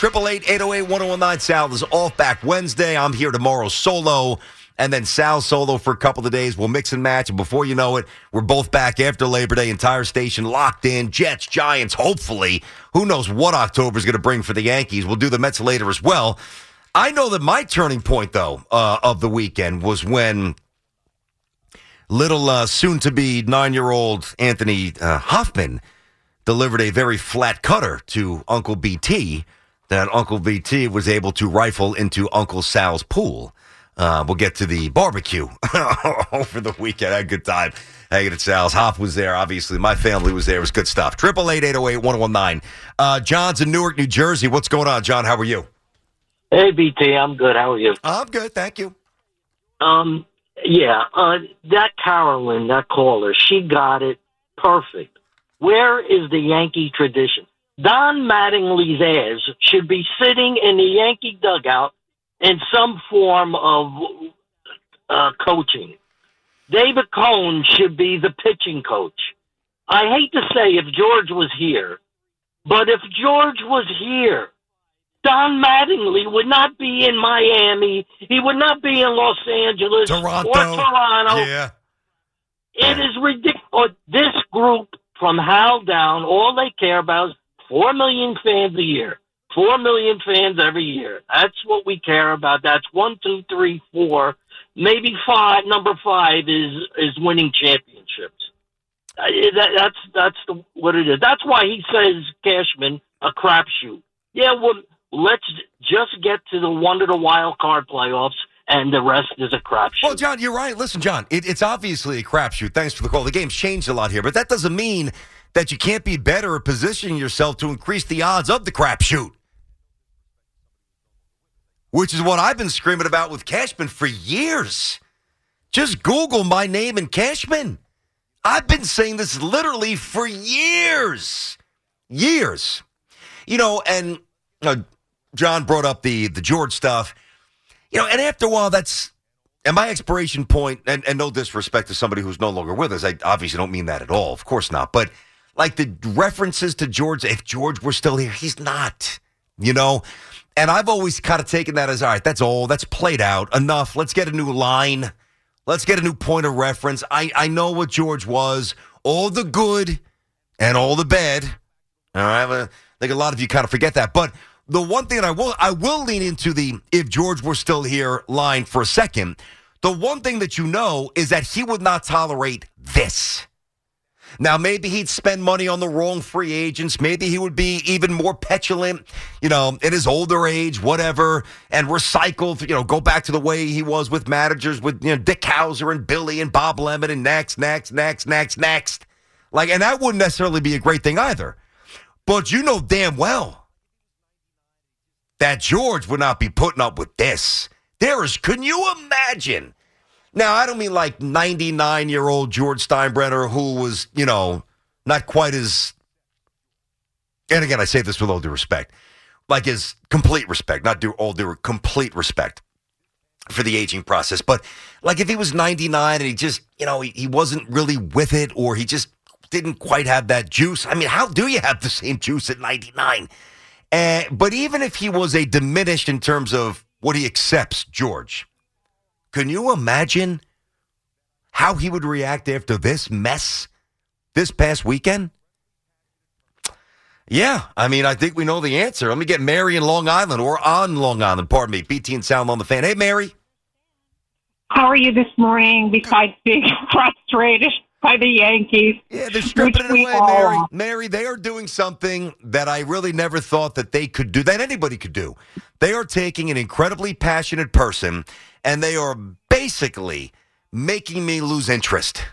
888-808-1019. Sal is off back Wednesday. I'm here tomorrow solo. And then Sal solo for a couple of days. We'll mix and match. And before you know it, we're both back after Labor Day. Entire station locked in. Jets, Giants, hopefully. Who knows what October is going to bring for the Yankees. We'll do the Mets later as well. I know that my turning point, though, of the weekend was when little soon-to-be 9-year-old Anthony Hoffman delivered a very flat cutter to Uncle BT that Uncle BT was able to rifle into Uncle Sal's pool. We'll get to the barbecue over the weekend. I had a good time hanging at Sal's. Hop was there, obviously. My family was there. It was good stuff. 888-808-1019. John's in Newark, New Jersey. What's going on, John? How are you? Hey, BT. I'm good. How are you? I'm good. Thank you. That Carolyn, that caller, she got it perfect. Where is the Yankee tradition? Don Mattingly's ass should be sitting in the Yankee dugout in some form of coaching. David Cohn should be the pitching coach. I hate to say if George was here, but if George was here, Don Mattingly would not be in Miami. He would not be in Los Angeles or Toronto. Yeah. It is ridiculous. This group from Hal down, all they care about is 4 million fans a year. 4 million fans every year. That's what we care about. That's 1, 2, 3, 4, maybe 5. Number 5 is winning championships. That's what it is. That's why he says Cashman a crapshoot. Yeah, well, let's just get to the one of the wild card playoffs, and the rest is a crapshoot. Well, John, you're right. Listen, John, it's obviously a crapshoot. Thanks for the call. The game's changed a lot here, but that doesn't mean that you can't be better at positioning yourself to increase the odds of the crapshoot. Which is what I've been screaming about with Cashman for years. Just Google my name and Cashman. I've been saying this literally for years. Years. You know, and John brought up the George stuff. You know, and after a while, and my expiration point, and no disrespect to somebody who's no longer with us. I obviously don't mean that at all. Of course not. But like the references to George, if George were still here, he's not, you know. And I've always kind of taken that as, all right, that's all. That's played out. Enough. Let's get a new line. Let's get a new point of reference. I know what George was. All the good and all the bad. All right. I think a lot of you kind of forget that. But the one thing that I will lean into the if George were still here line for a second. The one thing that you know is that he would not tolerate this. Now, maybe he'd spend money on the wrong free agents. Maybe he would be even more petulant, you know, in his older age, whatever, and recycle, you know, go back to the way he was with managers with, you know, Dick Hauser and Billy and Bob Lemon and next. Like, and that wouldn't necessarily be a great thing either. But you know damn well that George would not be putting up with this. Can you imagine? Now, I don't mean like 99-year-old George Steinbrenner who was, you know, not quite as, and again, I say this with all due respect, like his complete respect, not all due, complete respect for the aging process. But like if he was 99 and he just, you know, he wasn't really with it, or he just didn't quite have that juice. I mean, how do you have the same juice at 99? But even if he was a diminished in terms of what he accepts, George, can you imagine how he would react after this mess this past weekend? Yeah, I mean, I think we know the answer. Let me get Mary in Long Island, or on Long Island, pardon me. BT and Sound on the Fan. Hey, Mary. How are you this morning, besides being frustrated by the Yankees? Yeah, they're stripping it away, Mary. Mary, they are doing something that I really never thought that they could do, that anybody could do. They are taking an incredibly passionate person, and they are basically making me lose interest.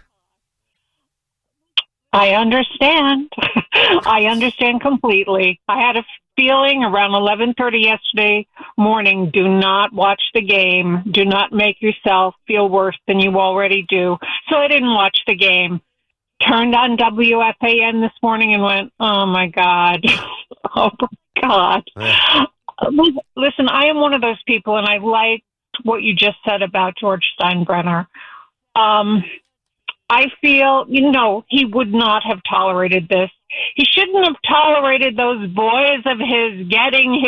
I understand. I understand completely. I had a feeling around 11:30 yesterday morning, do not watch the game. Do not make yourself feel worse than you already do. So I didn't watch the game. Turned on WFAN this morning and went, oh, my God. Oh, my God. Yeah. Listen, I am one of those people, and I like what you just said about George Steinbrenner. I feel, he would not have tolerated this. He shouldn't have tolerated those boys of his getting his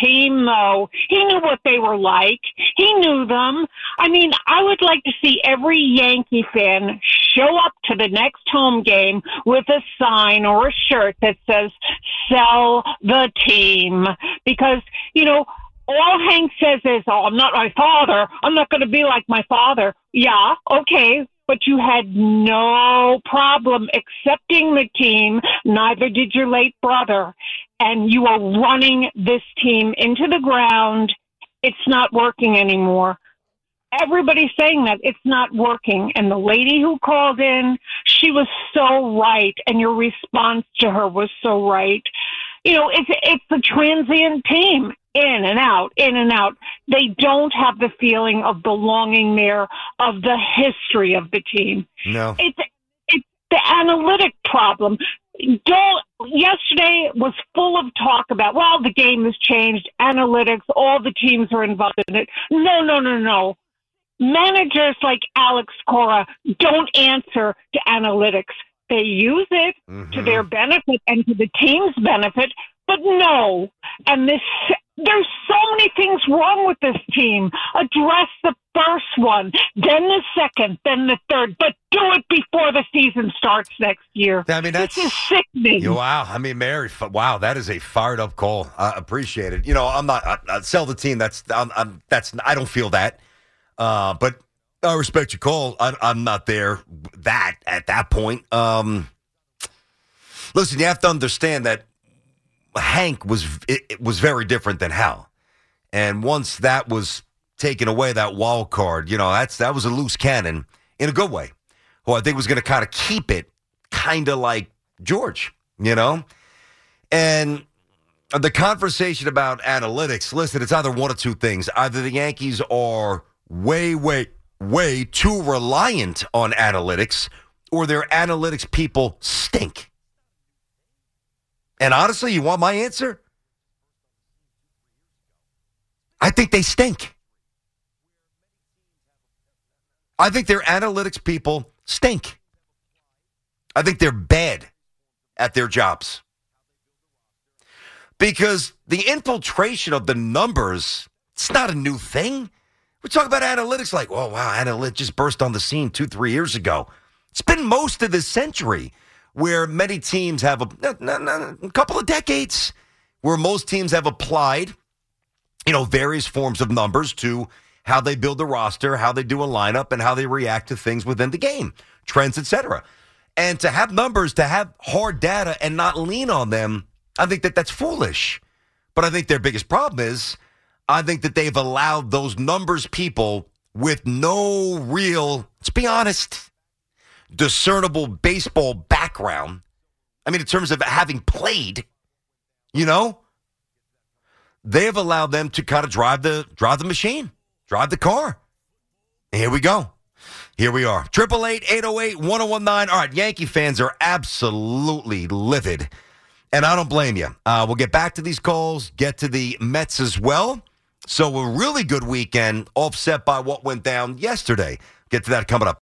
team, though. He knew what they were like. He knew them. I mean, I would like to see every Yankee fan show up to the next home game with a sign or a shirt that says, "Sell the team." Because, all Hank says is, "Oh, I'm not my father. I'm not going to be like my father." Yeah, okay. But you had no problem accepting the team. Neither did your late brother. And you are running this team into the ground. It's not working anymore. Everybody's saying that it's not working. And the lady who called in, she was so right. And your response to her was so right. It's a transient team. In and out, in and out. They don't have the feeling of belonging there, of the history of the team. No. It's the analytic problem. Yesterday was full of talk about, the game has changed, analytics, all the teams are involved in it. No. Managers like Alex Cora don't answer to analytics. They use it to their benefit and to the team's benefit, but no. And there's so many things wrong with this team. Address the first one, then the second, then the third, but do it before the season starts next year. I mean, this is sickening. Wow. I mean, Mary, wow, that is a fired up call. I appreciate it. I'm not sell the team. I don't feel that. But I respect your call. I'm not there at that point. Listen, you have to understand that Hank was very different than Hal. And once that was taken away, that wild card, that was a loose cannon in a good way, who I think was going to kind of keep it kind of like George, And the conversation about analytics, listen, it's either one of two things. Either the Yankees are way too reliant on analytics, or their analytics people stink. And honestly, you want my answer? I think they stink. I think their analytics people stink. I think they're bad at their jobs. Because the infiltration of the numbers, it's not a new thing. We talk about analytics like, oh, wow, analytics just burst on the scene 2-3 years ago. It's been most of this century where many teams have a couple of decades where most teams have applied, various forms of numbers to how they build the roster, how they do a lineup, and how they react to things within the game, trends, etc. And to have numbers, to have hard data and not lean on them, I think that's foolish. But I think their biggest problem is I think that they've allowed those numbers people with no real, let's be honest, discernible baseball background. I mean, in terms of having played, they have allowed them to kind of drive the machine, drive the car. And here we go. Here we are. 888-808-1019. All right, Yankee fans are absolutely livid, and I don't blame you. We'll get back to these calls, get to the Mets as well. So a really good weekend offset by what went down yesterday. Get to that coming up.